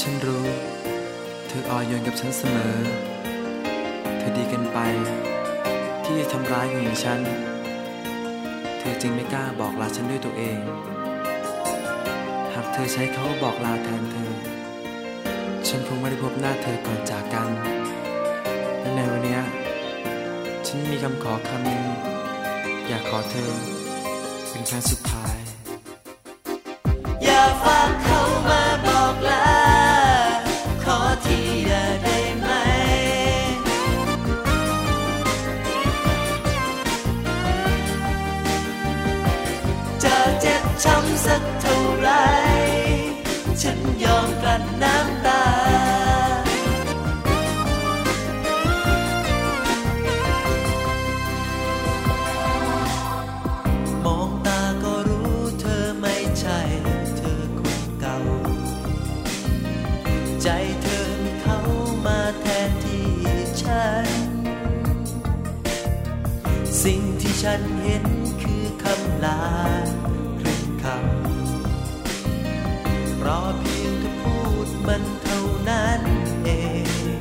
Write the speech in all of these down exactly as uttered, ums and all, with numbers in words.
ฉันรู้เธออ่อนโยนกับฉันเสมอเธอดีเกินไปที่จะทำร้ายคนอย่างฉันเธอจึงไม่กล้าบอกลาฉันด้วยตัวเองหากเธอใช้เขาบอกลาแทนเธอฉันคงไม่ได้พบหน้าเธอก่อนจากกันและในวันนี้ฉันมีคำขอคำหนึ่งอยากขอเธอเป็นครั้งสุดท้ายอย่าฝากเขามาบอกลาขอทีอย่าได้ไหมจะเจ็บช้ำสักเท่าไรฉันยอมกลั้นน้ำตามองตาก็รู้เธอไม่ใช่เธอคนเก่าใจเธอมีเขามาแทนที่ฉันสิ่งที่ฉันเห็นคือคำลาครึ่งคำรอเพียงเธอพูดมันเท่านั้นเอง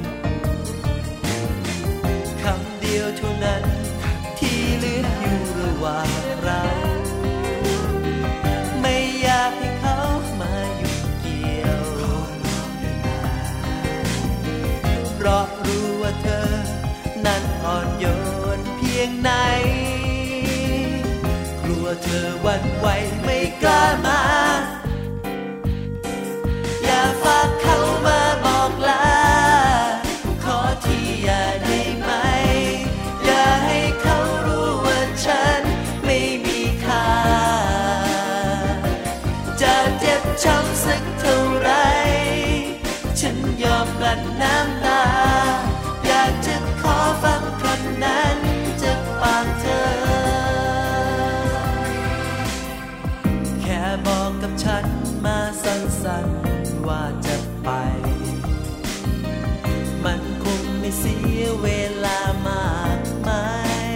คำเดียวเท่านั้นที่เหลืออยู่ระหว่างเราไม่อยากให้เขามายุ่งเกี่ยวเพราะรู้ว่าเธอนั้นอ่อนโยนเพียงไหนกลัวเธอหวั่นไหวไม่กล้ามาอย่าฝากเขามาบอกลาขอทีอย่าได้ไหมอย่าให้เขารู้ว่าฉันไม่มีค่าจะเจ็บช้ำสักเท่าไรฉันยอมกลั้นน้ำตาอยากจะขอฟังคำนั้นจากปากเธอแค่บอกกับฉันมาสั้นๆว่าจะไปมันคงไม่เสียเวลามากมาย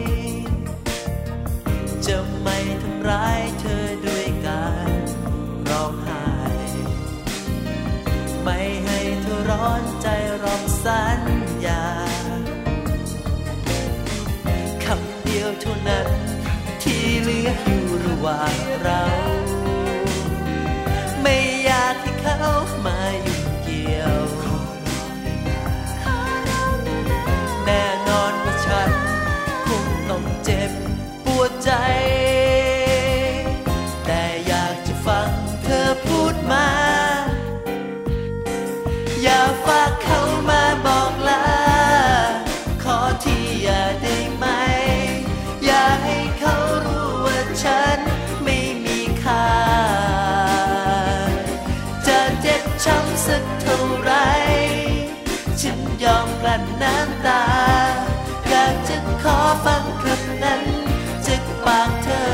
จะไม่ทำร้ายเธอด้วยการร้องไห้ไม่ให้เธอร้อนใจร้องสัญญาคำเดียวเท่านั้นที่เหลืออยู่ระหว่างเราไม่อยากให้เขามายุ่งเกี่ยวแน่นอนว่าฉันคงต้องเจ็บปวดใจแต่อยากจะฟังเธอพูดมาอย่าฝากเขามาบอกลาขอทีอย่าได้ไหมอย่าให้เขารู้ว่าฉันไม่มีค่าจะเจ็บช้ำสักเท่าไรฉันยอมกลั้นน้ำตาอยากจะขอฟังคำนั้นจากปากเธอ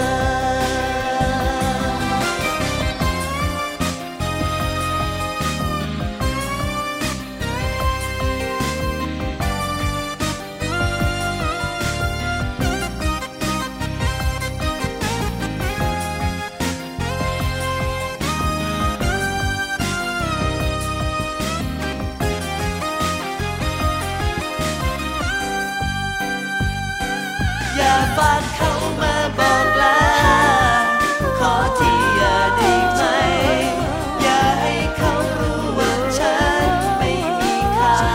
อย่าฝากเขามาบอกลาขอทีอย่าได้ไหมอย่าให้เขารู้ว่าฉันไม่มีค่า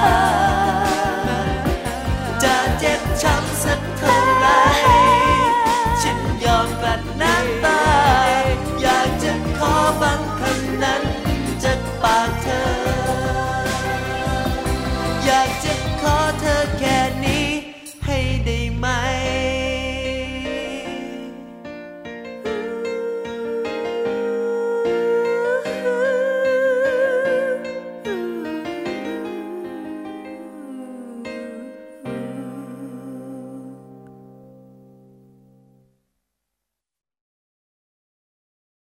จะเจ็บช้ำสักเท่าไรฉันยอมกลั้นน้ำตาอยากจะขอฟังคำนั้นจากปากเธออยากจะขอเธอแค่นี้